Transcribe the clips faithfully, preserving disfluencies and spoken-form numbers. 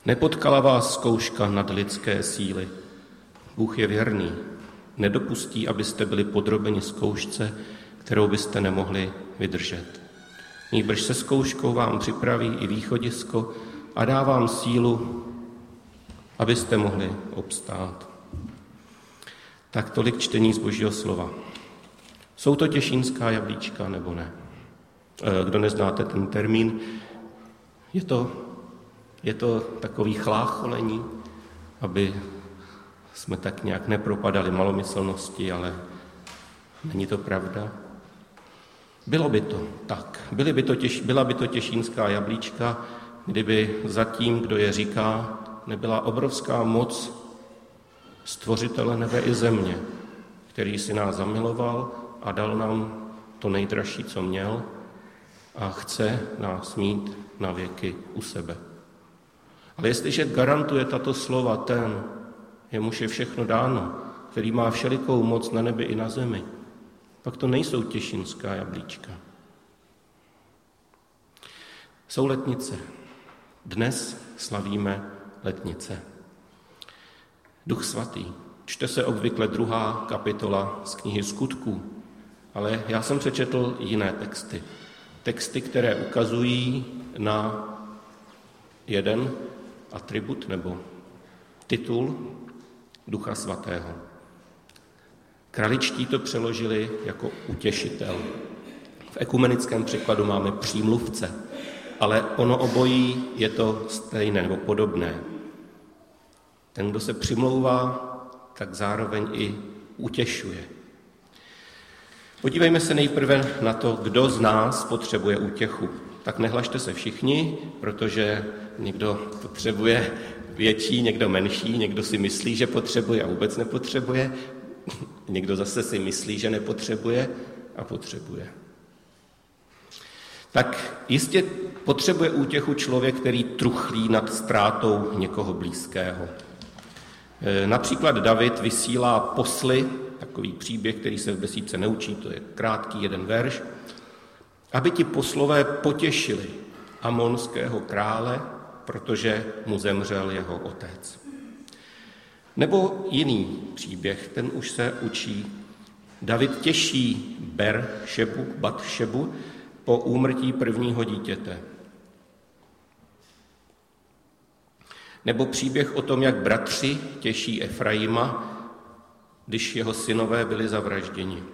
Nepotkala vás zkouška nad lidské síly. Bůh je věrný. Nedopustí, abyste byli podrobeni zkoušce, kterou byste nemohli vydržet. Nýbrž se zkouškou vám připraví i východisko a dá vám sílu, abyste mohli obstát. Tak tolik čtení z Božího slova. Jsou to těšínská jablíčka, nebo ne? Kdo neznáte ten termín, je to, je to takový chlácholení, aby jsme tak nějak nepropadali malomyslnosti, ale není to pravda. Bylo by to tak. Byly by to těž, byla by to těšínská jablíčka, kdyby za tím, kdo je říká, nebyla obrovská moc Stvořitele nebe i země, který si nás zamiloval a dal nám to nejdražší, co měl, a chce nás mít na věky u sebe. Ale jestliže garantuje tato slova ten, jemuž je všechno dáno, který má všelikou moc na nebi i na zemi, pak to nejsou těšínská jablíčka. Jsou letnice. Dnes slavíme letnice. Duch svatý. Čte se obvykle druhá kapitola z knihy Skutků, ale já jsem přečetl jiné texty. Texty, které ukazují na jeden atribut nebo titul Ducha svatého. Kraličtí to přeložili jako utěšitel. V ekumenickém překladu máme přímluvce, ale ono obojí je to stejné nebo podobné. Ten, kdo se přimlouvá, tak zároveň i utěšuje. Podívejme se nejprve na to, kdo z nás potřebuje útěchu. Tak nehlašte se všichni, protože někdo potřebuje větší, někdo menší, někdo si myslí, že potřebuje a vůbec nepotřebuje, někdo zase si myslí, že nepotřebuje a potřebuje. Tak jistě potřebuje útěchu člověk, který truchlí nad ztrátou někoho blízkého. Například David vysílá posly, takový příběh, který se v besídce neučí, to je krátký jeden verš, aby ti poslové potěšili amonského krále, protože mu zemřel jeho otec. Nebo jiný příběh, ten už se učí. David těší Ber-šebu, Bat-šebu po úmrtí prvního dítěte. Nebo příběh o tom, jak bratři těší Efraima, když jeho synové byli zavražděni.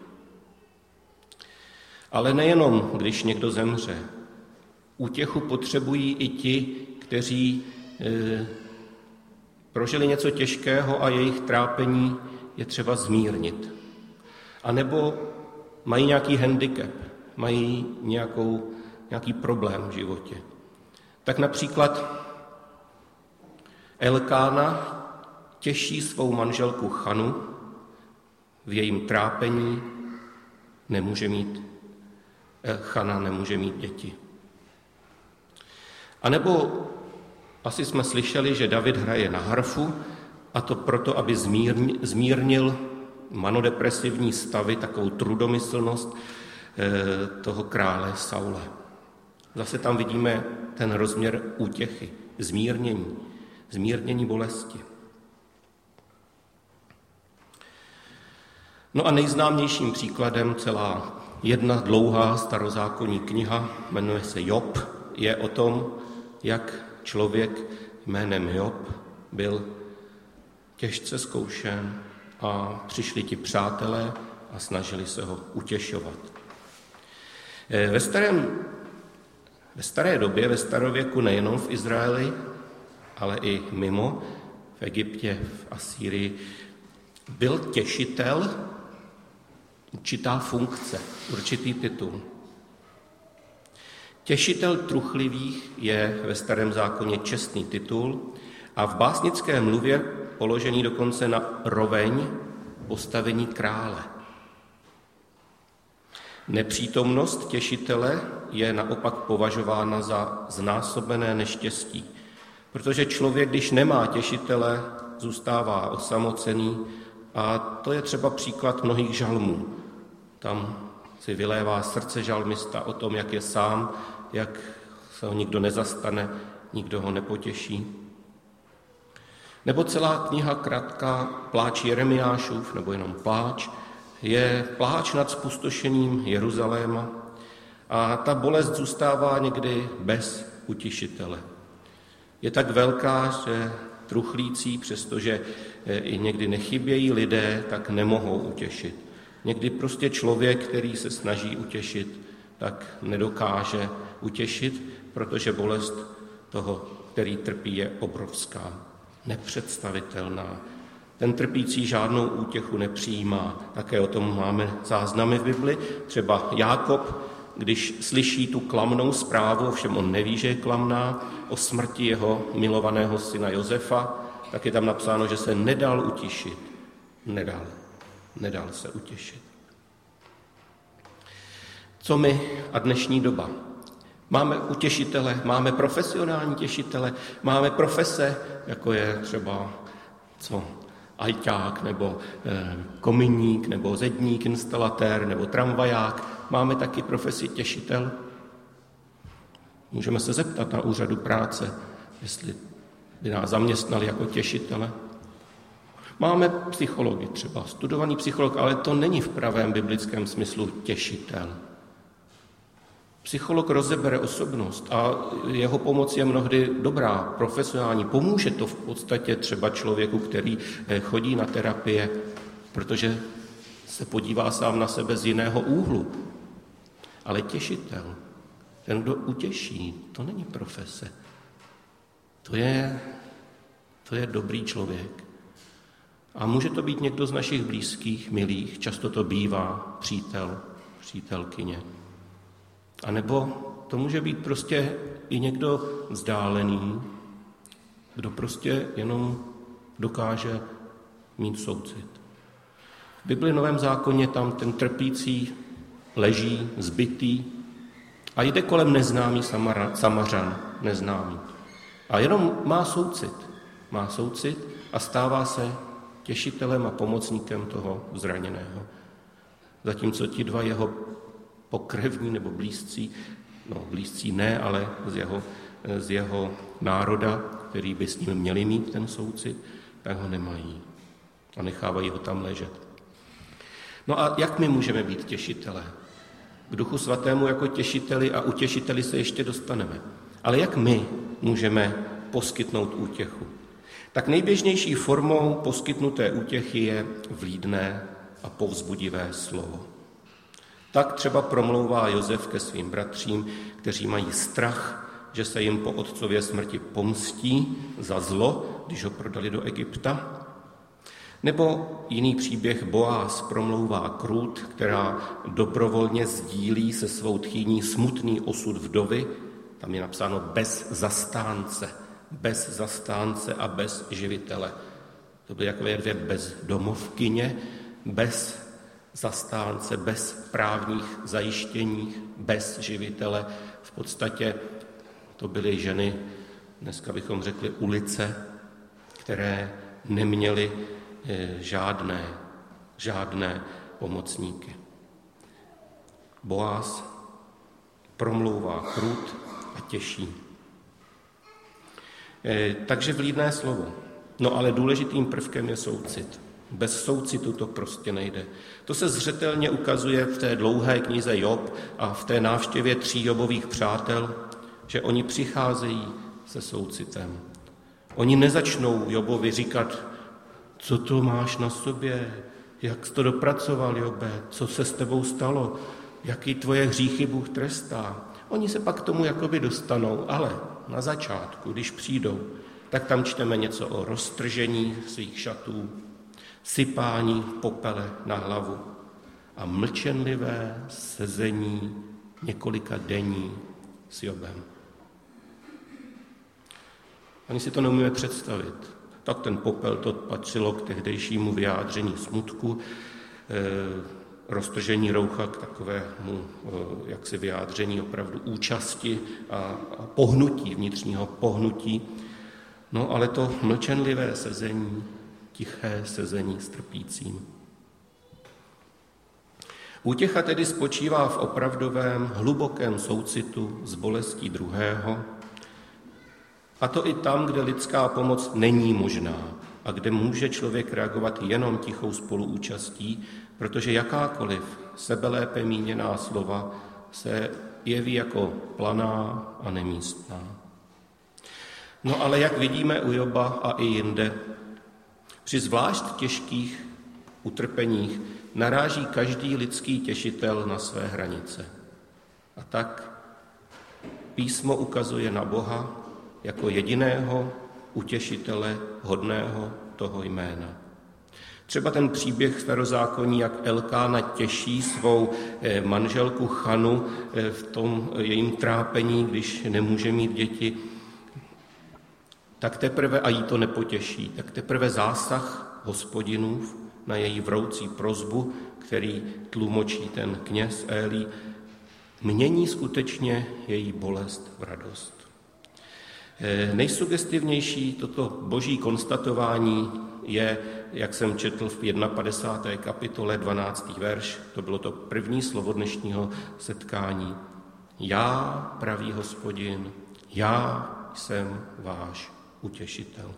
Ale nejenom, když někdo zemře. Útěchu potřebují i ti, kteří e, prožili něco těžkého a jejich trápení je třeba zmírnit. A nebo mají nějaký handicap, mají nějakou, nějaký problém v životě. Tak například Elkána těší svou manželku Chanu, v jejím trápení nemůže mít, Chana nemůže mít děti. A nebo asi jsme slyšeli, že David hraje na harfu, a to proto, aby zmírnil manodepresivní stavy, takovou trudomyslnost toho krále Saula. Zase tam vidíme ten rozměr útěchy, zmírnění, zmírnění bolesti. No a nejznámějším příkladem, celá jedna dlouhá starozákonní kniha, jmenuje se Job, je o tom, jak člověk jménem Job byl těžce zkoušen a přišli ti přátelé a snažili se ho utěšovat. Ve, starém, ve staré době, ve starověku, nejenom v Izraeli, ale i mimo, v Egyptě, v Asýrii, byl těšitel určitá funkce, určitý titul. Těšitel truchlivých je ve Starém zákoně čestný titul a v básnické mluvě položený dokonce na roveň postavení krále. Nepřítomnost těšitele je naopak považována za znásobené neštěstí, protože člověk, když nemá těšitele, zůstává osamocený a to je třeba příklad mnohých žalmů. Tam si vylévá srdce žalmista o tom, jak je sám, jak se ho nikdo nezastane, nikdo ho nepotěší. Nebo celá kniha krátká Pláč Jeremiášův, nebo jenom Pláč, je pláč nad spustošením Jeruzaléma a ta bolest zůstává někdy bez utišitele. Je tak velká, že truchlící, přestože i někdy nechybějí lidé, tak nemohou utěšit. Někdy prostě člověk, který se snaží utěšit, tak nedokáže utěšit, protože bolest toho, který trpí, je obrovská, nepředstavitelná. Ten trpící žádnou útěchu nepřijímá. Také o tom máme záznamy v Bibli. Třeba Jákob, když slyší tu klamnou zprávu, ovšem on neví, že je klamná, o smrti jeho milovaného syna Josefa, tak je tam napsáno, že se nedal utišit. Nedal. Nedal se utěšit. Co my a dnešní doba? Máme utěšitele, máme profesionální těšitele, máme profese, jako je třeba co, ajťák, nebo e, kominík, nebo zedník, instalatér, nebo tramvaják. Máme taky profesi těšitel. Můžeme se zeptat na úřadu práce, jestli by nás zaměstnali jako těšitele. Máme psychologi třeba, studovaný psycholog, ale to není v pravém biblickém smyslu těšitel. Psycholog rozebere osobnost a jeho pomoc je mnohdy dobrá, profesionální. Pomůže to v podstatě třeba člověku, který chodí na terapie, protože se podívá sám na sebe z jiného úhlu. Ale těšitel, ten, kdo utěší, to není profese. To je, to je dobrý člověk. A může to být někdo z našich blízkých, milých, často to bývá přítel, přítelkyně. A nebo to může být prostě i někdo vzdálený, kdo prostě jenom dokáže mít soucit. V Bibli Novém zákoně tam ten trpící leží, zbitý a jde kolem neznámý Samara, Samařan, neznámý. A jenom má soucit, má soucit a stává se těšitelem a pomocníkem toho zraněného. Zatímco ti dva jeho pokrevní nebo blízcí, no blízcí ne, ale z jeho, z jeho národa, který by s ním měli mít ten soucit, tak ho nemají a nechávají ho tam ležet. No a jak my můžeme být těšitelé? K Duchu Svatému jako těšiteli a utěšiteli se ještě dostaneme. Ale jak my můžeme poskytnout útěchu? Tak nejběžnější formou poskytnuté útěchy je vlídné a povzbudivé slovo. Tak třeba promlouvá Josef ke svým bratřím, kteří mají strach, že se jim po otcově smrti pomstí za zlo, když ho prodali do Egypta. Nebo jiný příběh Boaz promlouvá k Rút, která dobrovolně sdílí se svou tchýní smutný osud vdovy. Tam je napsáno bez zastánce, bez zastánce a bez živitele. To byly takové dvě bezdomovkyně, bez zastánce, bez právních zajištění, bez živitele. V podstatě to byly ženy, dneska bychom řekli ulice, které neměly žádné, žádné pomocníky. Boaz promlouvá Rút a těší. Takže vlídné slovo. No ale důležitým prvkem je soucit. Bez soucitu to prostě nejde. To se zřetelně ukazuje v té dlouhé knize Job a v té návštěvě tří Jobových přátel, že oni přicházejí se soucitem. Oni nezačnou Jobovi říkat, co to máš na sobě, jak jsi to dopracoval, Jobe, co se s tebou stalo, jaký tvoje hříchy Bůh trestá. Oni se pak k tomu jakoby dostanou, ale na začátku, když přijdou, tak tam čteme něco o roztržení svých šatů, sypání popele na hlavu a mlčenlivé sezení několika denní s Jobem. Ani si to neumíme představit. Tak ten popel, to patřilo k tehdejšímu vyjádření smutku, e, roztržení roucha k takovému e, jaksi vyjádření opravdu účasti a, a pohnutí, vnitřního pohnutí. No ale to mlčenlivé sezení, tiché sezení s trpícím. Útěcha tedy spočívá v opravdovém, hlubokém soucitu s bolestí druhého A to i tam, kde lidská pomoc není možná a kde může člověk reagovat jenom tichou spoluúčastí, protože jakákoliv sebelépe míněná slova se jeví jako planá a nemístná. No ale jak vidíme u Joba a i jinde, při zvlášť těžkých utrpeních naráží každý lidský těšitel na své hranice. A tak písmo ukazuje na Boha jako jediného utěšitele hodného toho jména. Třeba ten příběh starozákonní, jak Elkána těší svou manželku Chanu v tom jejím trápení, když nemůže mít děti, tak teprve, a jí to nepotěší, tak teprve zásah Hospodinův na její vroucí prosbu, který tlumočí ten kněz Élí, mění skutečně její bolest v radost. Nejsugestivnější toto boží konstatování je, jak jsem četl v padesáté první kapitole dvanáctý verš, to bylo to první slovo dnešního setkání. Já, pravý Hospodin, já jsem váš utěšitel.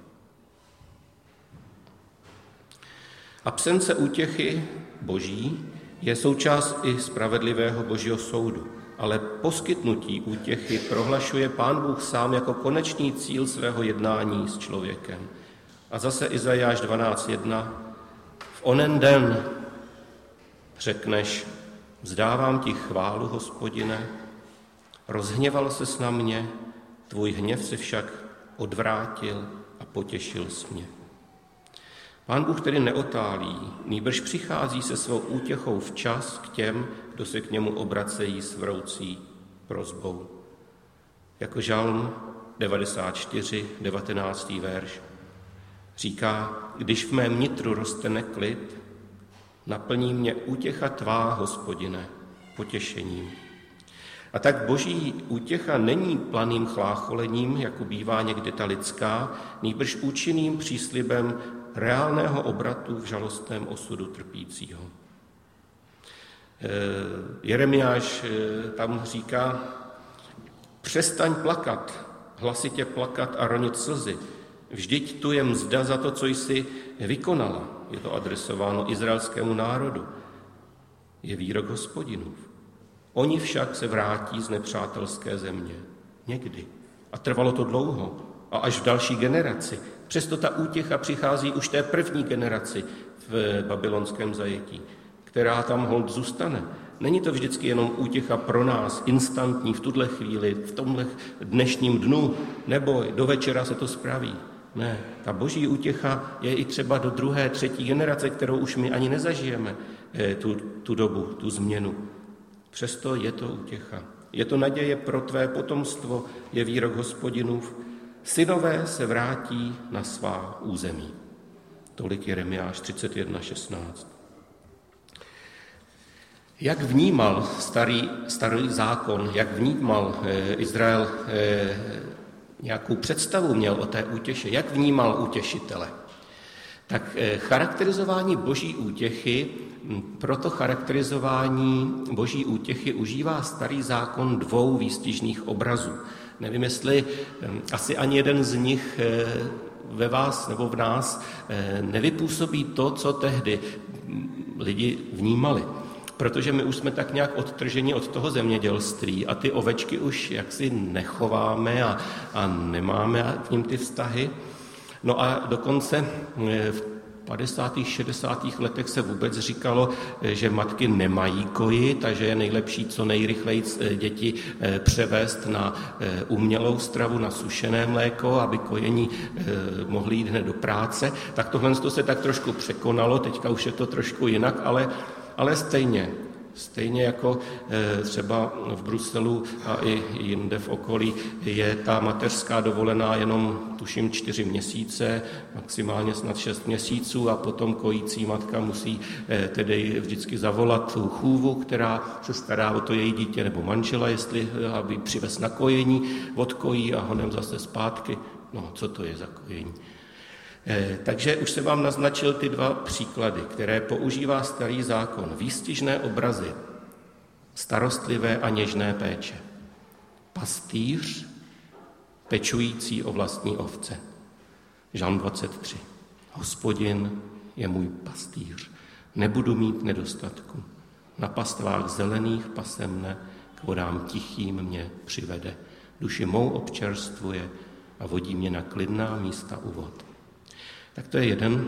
Absence útěchy boží je součást i spravedlivého božího soudu, ale poskytnutí útěchy prohlašuje Pán Bůh sám jako konečný cíl svého jednání s člověkem. A zase Izajáš dvanáct jedna. V onen den řekneš, vzdávám ti chválu, Hospodine, rozhněval ses na mě, tvůj hněv se však odvrátil a potěšil jsi mě. Pán Bůh tedy neotálí, nýbrž přichází se svou útěchou včas k těm, kdo se k němu obracejí s vroucí prosbou. Jako žalm devadesát čtyři, devatenáctý verš říká, když v mém nitru roste neklid, naplní mě útěcha tvá, Hospodine, potěšením. A tak boží útěcha není planým chlácholením, jako bývá někdy ta lidská, nýbrž účinným příslibem reálného obratu v žalostném osudu trpícího. Jeremiáš tam říká, přestaň plakat, hlasitě plakat a ronit slzy. Vždyť tu je mzda za to, co jsi vykonala. Je to adresováno izraelskému národu. Je výrok Hospodinův. Oni však se vrátí z nepřátelské země. Někdy. A trvalo to dlouho. A až v další generaci. Přesto ta útěcha přichází už té první generaci v babylonském zajetí, která tam holt zůstane. Není to vždycky jenom útěcha pro nás, instantní, v tuhle chvíli, v tomhle dnešním dnu, nebo do večera se to spraví. Ne, ta boží útěcha je i třeba do druhé, třetí generace, kterou už my ani nezažijeme, tu, tu dobu, tu změnu. Přesto je to útěcha. Je to naděje pro tvé potomstvo, je výrok Hospodinův. Synové se vrátí na svá území. Tolik Jeremiáš třicet jedna šestnáct. Jak vnímal starý, starý zákon, jak vnímal eh, Izrael, eh, nějakou představu měl o té útěše, jak vnímal utěšitele, tak eh, charakterizování boží útěchy, proto charakterizování boží útěchy užívá starý zákon dvou výstižných obrazů. Nevím, jestli asi ani jeden z nich ve vás nebo v nás nevypůsobí to, co tehdy lidi vnímali. Protože my už jsme tak nějak odtrženi od toho zemědělství a ty ovečky už jaksi nechováme a, a nemáme k ním ty vztahy. No a dokonce v padesátých, šedesátých letech se vůbec říkalo, že matky nemají kojit a že je nejlepší co nejrychleji děti převést na umělou stravu, na sušené mléko, aby kojení mohli jít hned do práce. Tak tohle se tak trošku překonalo, teďka už je to trošku jinak, ale, ale stejně. Stejně jako třeba v Bruselu a i jinde v okolí je ta mateřská dovolená jenom tuším čtyři měsíce, maximálně snad šest měsíců a potom kojící matka musí tedy vždycky zavolat tu chůvu, která se stará o to její dítě nebo manžela, jestli aby přivez na kojení, odkojí a honem zase zpátky. No, co to je za kojení? Takže už se vám naznačil ty dva příklady, které používá starý zákon. Výstižné obrazy, starostlivé a něžné péče. Pastýř pečující o vlastní ovce. Žalm dvacet tři. Hospodin je můj pastýř, nebudu mít nedostatku. Na pastvách zelených pase mne, k vodám tichým mě přivede. Duši mou občerstvuje a vodí mě na klidná místa u vod. Tak to je jeden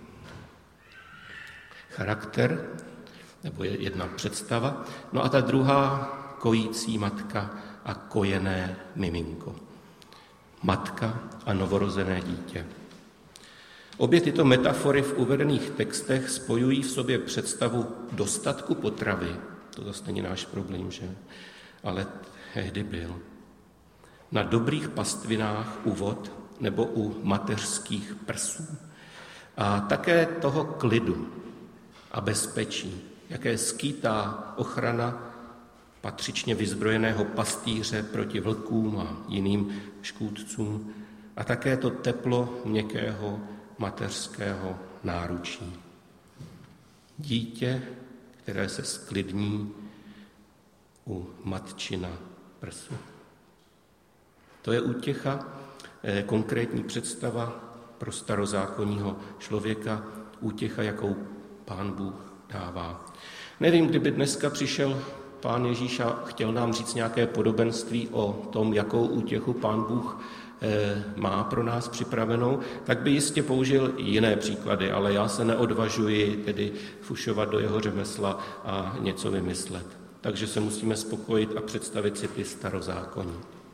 charakter, nebo je jedna představa. No a ta druhá, kojící matka a kojené miminko. Matka a novorozené dítě. Obě tyto metafory v uvedených textech spojují v sobě představu dostatku potravy. To zase není náš problém, že? Ale tehdy byl. Na dobrých pastvinách u vod nebo u mateřských prsů. A také toho klidu a bezpečí, jaké skýtá ochrana patřičně vyzbrojeného pastýře proti vlkům a jiným škůdcům a také to teplo měkkého mateřského náručí. Dítě, které se sklidní u matčina prsu. To je útěcha, konkrétní představa pro starozákonního člověka, útěcha, jakou Pán Bůh dává. Nevím, kdyby dneska přišel Pán Ježíš a chtěl nám říct nějaké podobenství o tom, jakou útěchu Pán Bůh má pro nás připravenou, tak by jistě použil jiné příklady, ale já se neodvažuji tedy fušovat do jeho řemesla a něco vymyslet. Takže se musíme spokojit a představit si ty starozákonní.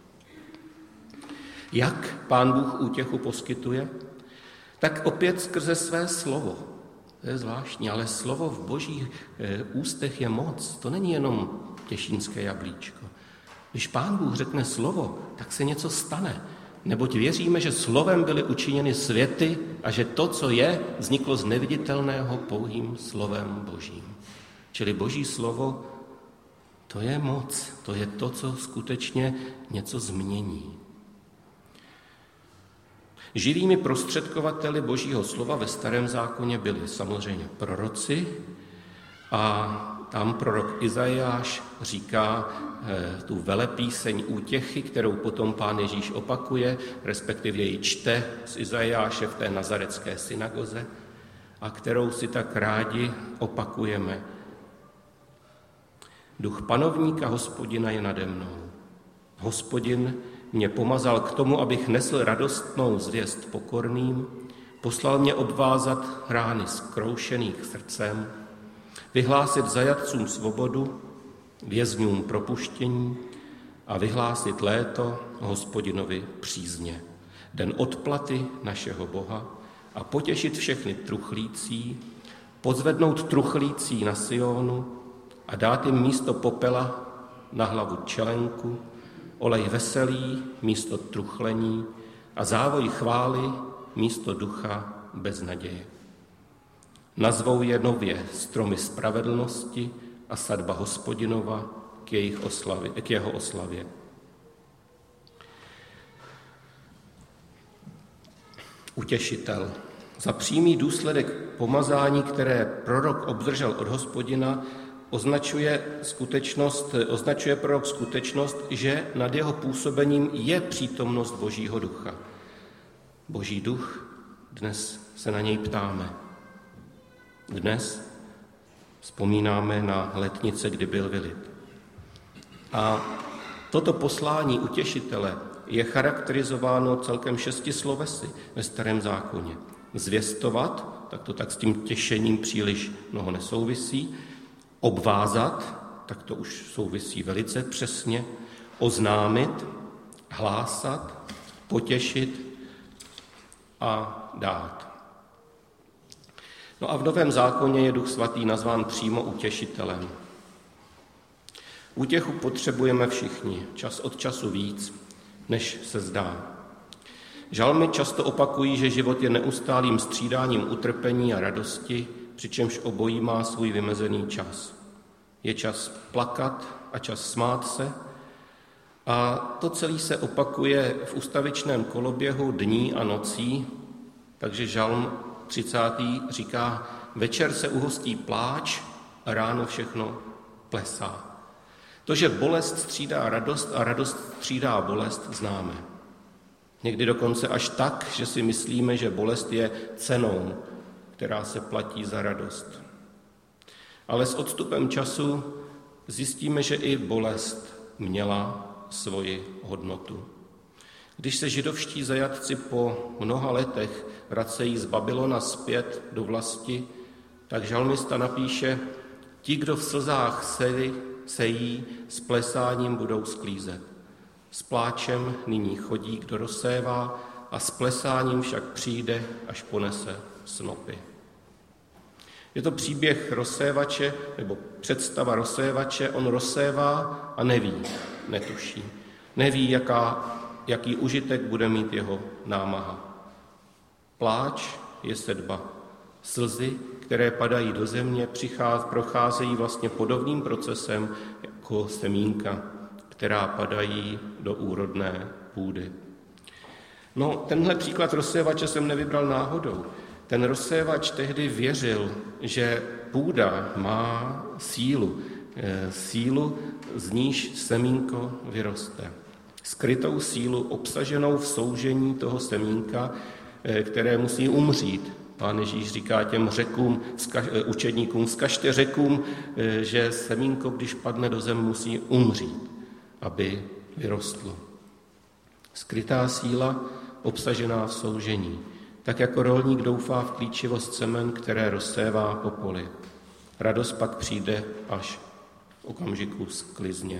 Jak Pán Bůh útěchu poskytuje? Tak opět skrze své slovo. To je zvláštní, ale slovo v božích ústech je moc. To není jenom těšínské jablíčko. Když Pán Bůh řekne slovo, tak se něco stane. Neboť věříme, že slovem byly učiněny světy a že to, co je, vzniklo z neviditelného pouhým slovem božím. Čili boží slovo, to je moc, to je to, co skutečně něco změní. Živými prostředkovateli božího slova ve Starém zákoně byli samozřejmě proroci a tam prorok Izajáš říká eh, tu velepíseň útěchy, kterou potom Pán Ježíš opakuje, respektive ji čte z Izajáše v té nazarecké synagoze a kterou si tak rádi opakujeme. Duch panovníka Hospodina je nade mnou. Hospodin mě pomazal k tomu, abych nesl radostnou zvěst pokorným, poslal mě obvázat rány zkroušených srdcem, vyhlásit zajatcům svobodu, vězňům propuštění a vyhlásit léto Hospodinovi přízně, den odplaty našeho Boha a potěšit všechny truchlící, pozvednout truchlící na Sionu a dát jim místo popela na hlavu čelenku, olej veselý místo truchlení a závoj chvály místo ducha beznaděje. Nazvou je nově stromy spravedlnosti a sadba Hospodinova k, jejich oslavě, k jeho oslavě. Utěšitel. Za přímý důsledek pomazání, které prorok obdržel od Hospodina, označuje skutečnost, označuje prorok skutečnost, že nad jeho působením je přítomnost Božího ducha. Boží duch, dnes se na něj ptáme. Dnes vzpomínáme na letnice, kdy byl vylit. A toto poslání utěšitele je charakterizováno celkem šesti slovesy ve Starém zákoně. Zvěstovat, tak to tak s tím těšením příliš mnoho nesouvisí. Obvázat, tak to už souvisí velice přesně. Oznámit, hlásat, potěšit a dát. No a v Novém zákoně je Duch Svatý nazván přímo utěšitelem. Útěchu potřebujeme všichni, čas od času víc, než se zdá. Žalmy často opakují, že život je neustálým střídáním utrpení a radosti, přičemž obojí má svůj vymezený čas. Je čas plakat a čas smát se a to celé se opakuje v ustavičném koloběhu dní a nocí, takže žalm třicátý říká, večer se uhostí pláč a ráno všechno plesá. To, že bolest střídá radost a radost střídá bolest, známe. Někdy dokonce až tak, že si myslíme, že bolest je cenou, která se platí za radost. Ale s odstupem času zjistíme, že i bolest měla svoji hodnotu. Když se židovští zajatci po mnoha letech vracejí z Babylona zpět do vlasti, tak žalmista napíše: ti, kdo v slzách sejí, sejí, s plesáním budou sklízet. S pláčem nyní chodí, kdo rozsévá, a s plesáním však přijde, až ponese snopy. Je to příběh rozsévače, nebo představa rozsévače. On rozsévá a neví, netuší. Neví, jaká, jaký užitek bude mít jeho námaha. Pláč je sedba. Slzy, které padají do země, procházejí vlastně podobným procesem jako semínka, která padají do úrodné půdy. No, tenhle příklad rozsévače jsem nevybral náhodou. Ten rozsévač tehdy věřil, že půda má sílu, sílu, z níž semínko vyroste. Skrytou sílu obsaženou v soužení toho semínka, které musí umřít. Pán Ježíš říká těm řekům, učedníkům, vzkažte řekům, že semínko, když padne do zem, musí umřít, aby vyrostlo. Skrytá síla obsažená v soužení. Tak jako rolník doufá v klíčivost semen, které rozsévá po poli. Radost pak přijde až v okamžiku sklizně.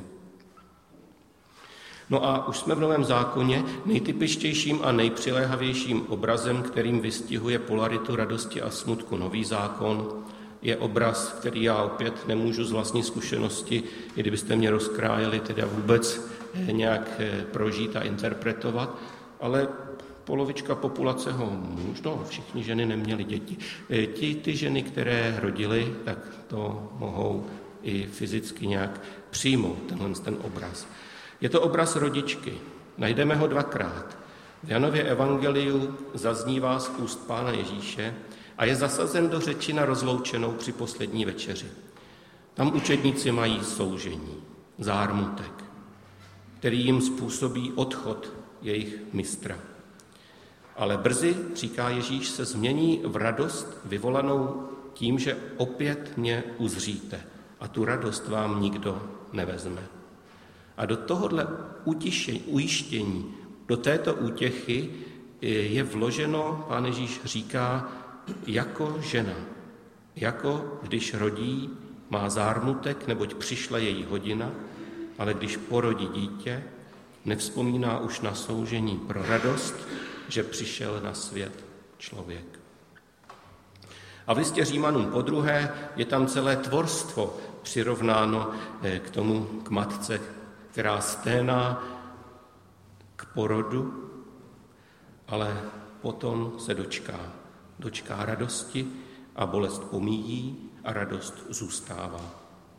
No a už jsme v Novém zákoně. Nejtypičtějším a nejpřiléhavějším obrazem, kterým vystihuje polaritu radosti a smutku Nový zákon, je obraz, který já opět nemůžu z vlastní zkušenosti, i kdybyste mě rozkrájeli, teda vůbec nějak prožít a interpretovat, ale polovička populace ho možno, všichni ženy neměly děti. Ti, ty ženy, které rodily, tak to mohou i fyzicky nějak přijmout, tenhle ten obraz. Je to obraz rodičky. Najdeme ho dvakrát. V Janově evangeliu zaznívá z úst Pána Ježíše a je zasazen do řeči na rozloučenou při poslední večeři. Tam učedníci mají soužení, zármutek, který jim způsobí odchod jejich mistra. Ale brzy, říká Ježíš, se změní v radost vyvolanou tím, že opět mě uzříte a tu radost vám nikdo nevezme. A do tohohle ujištění, do této útěchy je vloženo, Pán Ježíš říká, jako žena, jako když rodí, má zármutek, neboť přišla její hodina, ale když porodí dítě, nevzpomíná už na soužení pro radost, že přišel na svět člověk. A v listě Římanům podruhé je tam celé tvorstvo přirovnáno k tomu, k matce, která sténá k porodu, ale potom se dočká. Dočká radosti a bolest pomíjí a radost zůstává.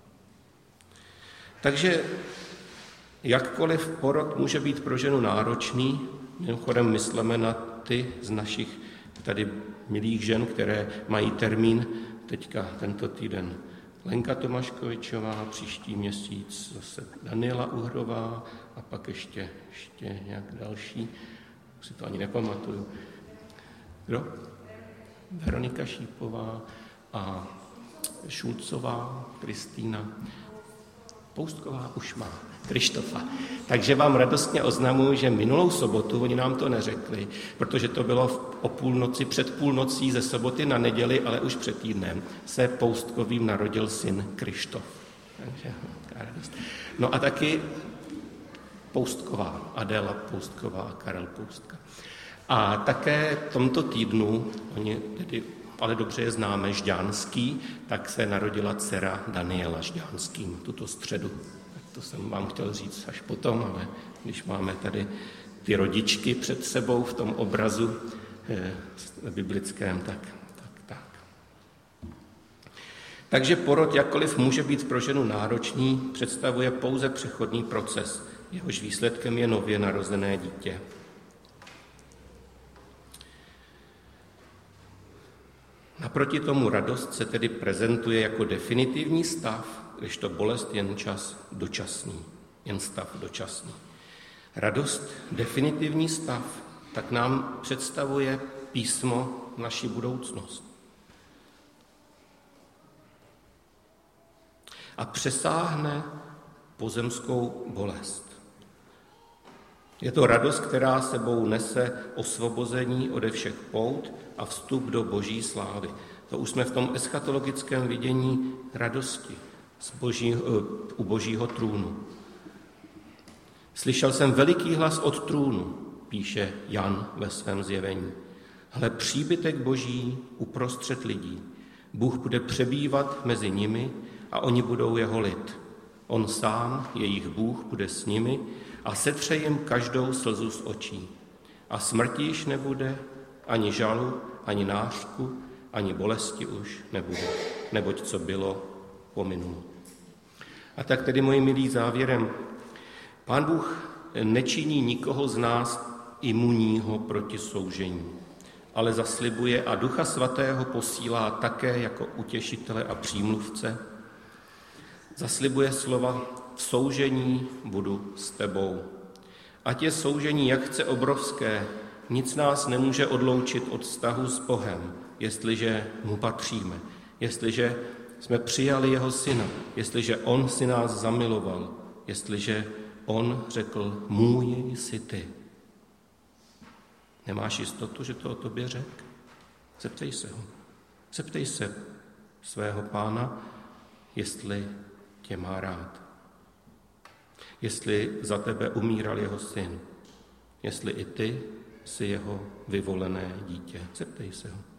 Takže jakkoliv porod může být pro ženu náročný, mimochodem myslíme na ty z našich tady milých žen, které mají termín teďka tento týden. Lenka Tomaškovičová, příští měsíc zase Daniela Uhrová a pak ještě, ještě nějak další, si to ani nepamatuju. Kdo? Veronika Šípová a Šulcová, Kristýna. Poustková už má, Krištofa. Takže vám radostně oznamuji, že minulou sobotu, oni nám to neřekli, protože to bylo o půlnoci, před půlnocí ze soboty na neděli, ale už před týdnem, se Poustkovým narodil syn Krištof. Takže radost. No a taky Poustková, Adéla Poustková a Karel Poustka. A také v tomto týdnu, oni tedy, ale dobře je známe, Žďánský, tak se narodila dcera Daniela Žďánským tuto středu. Tak to jsem vám chtěl říct až potom, ale když máme tady ty rodičky před sebou v tom obrazu eh, biblickém, tak, tak, tak. Takže porod, jakkoliv může být pro ženu náročný, představuje pouze přechodný proces. Jehož výsledkem je nově narozené dítě. Naproti tomu radost se tedy prezentuje jako definitivní stav, kdežto bolest jen čas dočasný, jen stav dočasný. Radost, definitivní stav, tak nám představuje písmo naši budoucnost. A přesáhne pozemskou bolest. Je to radost, která sebou nese osvobození ode všech pout a vstup do boží slávy. To už jsme v tom eschatologickém vidění radosti z boží, u božího trůnu. Slyšel jsem veliký hlas od trůnu, píše Jan ve svém zjevení. Hle, příbytek boží uprostřed lidí. Bůh bude přebývat mezi nimi a oni budou jeho lid. On sám, jejich Bůh, bude s nimi a setře jim každou slzu z očí. A smrti již nebude, ani žalu, ani nářku, ani bolesti už nebude, neboť co bylo, pominulo. A tak tedy, moji milí, závěrem, Pán Bůh nečiní nikoho z nás imunního proti soužení, ale zaslibuje a Ducha Svatého posílá také jako utěšitele a přímluvce. Zaslibuje slova: v soužení budu s tebou. Ať je soužení jak chce obrovské, nic nás nemůže odloučit od vztahu s Bohem, jestliže mu patříme, jestliže jsme přijali jeho syna, jestliže on si nás zamiloval, jestliže on řekl: můj jsi ty. Nemáš jistotu, že to o tobě řekl? Zeptej se ho. Zeptej se svého Pána, jestli tě má rád. Jestli za tebe umíral jeho syn. Jestli i ty jsi jeho vyvolené dítě. Zeptej se ho.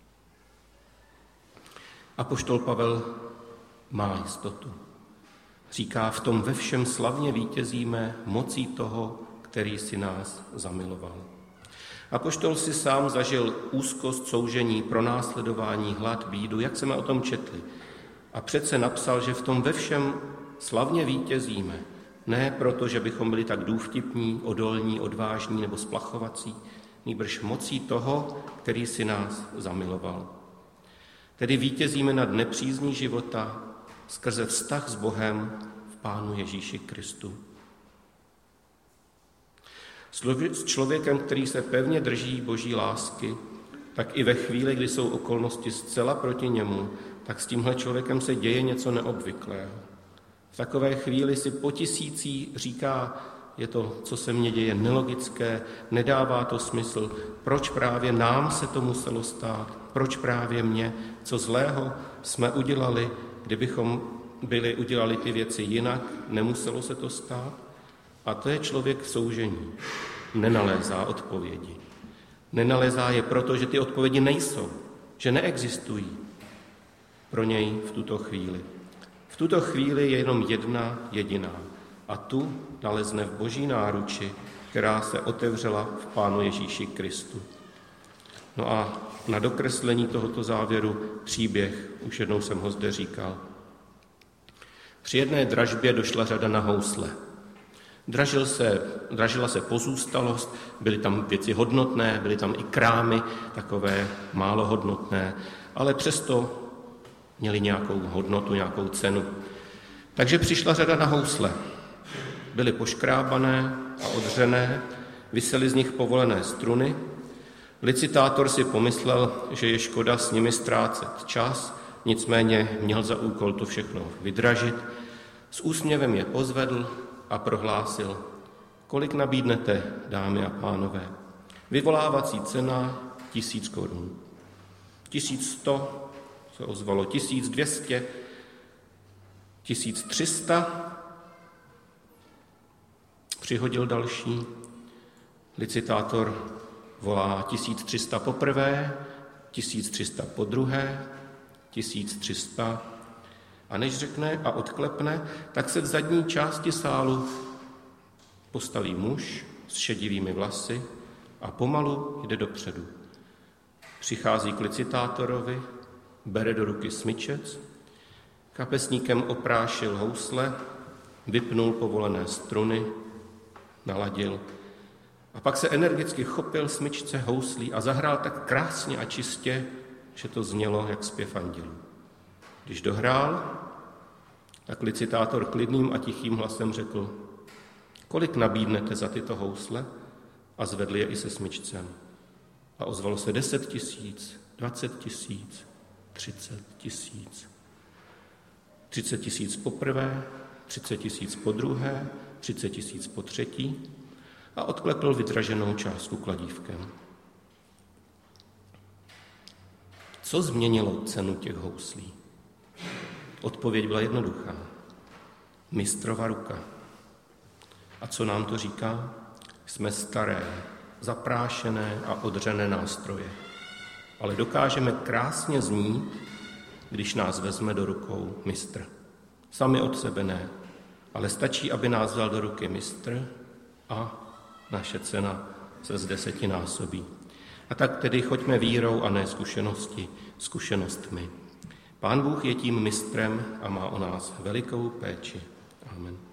Apoštol Pavel má jistotu. Říká: v tom ve všem slavně vítězíme mocí toho, který si nás zamiloval. Apoštol si sám zažil úzkost, soužení, pronásledování, hlad, bídu, jak jsme o tom četli. A přece napsal, že v tom ve všem slavně vítězíme. Ne proto, že bychom byli tak důvtipní, odolní, odvážní nebo splachovací, nýbrž mocí toho, který si nás zamiloval. Tedy vítězíme nad nepřízní života skrze vztah s Bohem v Pánu Ježíši Kristu. S člověkem, který se pevně drží boží lásky, tak i ve chvíli, kdy jsou okolnosti zcela proti němu, tak s tímhle člověkem se děje něco neobvyklého. V takové chvíli si po tisící říká: je to, co se mně děje, nelogické, nedává to smysl, proč právě nám se to muselo stát, proč právě mně, co zlého jsme udělali, kdybychom byli udělali ty věci jinak, nemuselo se to stát. A to je člověk v soužení. Nenalézá odpovědi. Nenalézá je proto, že ty odpovědi nejsou, že neexistují pro něj v tuto chvíli. V tuto chvíli je jenom jedna jediná a tu nalezne v boží náruči, která se otevřela v Pánu Ježíši Kristu. No a na dokreslení tohoto závěru příběh, už jednou jsem ho zde říkal. Při jedné dražbě došla řada na housle. Dražil se, dražila se pozůstalost, byly tam věci hodnotné, byly tam i krámy, takové málo hodnotné, ale přesto měly nějakou hodnotu, nějakou cenu. Takže přišla řada na housle. Byly poškrábané a odřené, visely z nich povolené struny. Licitátor si pomyslel, že je škoda s nimi ztrácet čas, nicméně měl za úkol to všechno vydražit. S úsměvem je pozvedl a prohlásil: kolik nabídnete, dámy a pánové? Vyvolávací cena tisíc korun. Tisíc sto se ozvalo, tisíc dvě stě, tisíc tři sta. Přihodil další. Licitátor volá tisíc tři sta poprvé, tisíc tři sta po druhé, tisíc tři sta. A než řekne a odklepne, tak se v zadní části sálu postaví muž s šedivými vlasy a pomalu jde dopředu. Přichází k licitátorovi, bere do ruky smyčec, kapesníkem oprášil housle, vypnul povolené struny, naladil a pak se energicky chopil smyčce houslí a zahrál tak krásně a čistě, že to znělo jak zpěv andělů. Když dohrál, tak licitátor klidným a tichým hlasem řekl: kolik nabídnete za tyto housle? a zvedli je i se smyčcem. A ozvalo se deset tisíc, dvacet tisíc, třicet tisíc. Třicet tisíc poprvé, třicet tisíc po druhé, třicet tisíc po třetí a odklepl vydraženou částku kladívkem. Co změnilo cenu těch houslí? Odpověď byla jednoduchá. Mistrova ruka. A co nám to říká? Jsme staré, zaprášené a odřené nástroje. Ale dokážeme krásně znít, když nás vezme do rukou mistr. Sami od sebe ne, ale stačí, aby nás vzal do ruky mistr a naše cena se zdesetinásobí. A tak tedy choďme vírou a ne zkušenosti, zkušenostmi. Pán Bůh je tím mistrem a má o nás velikou péči. Amen.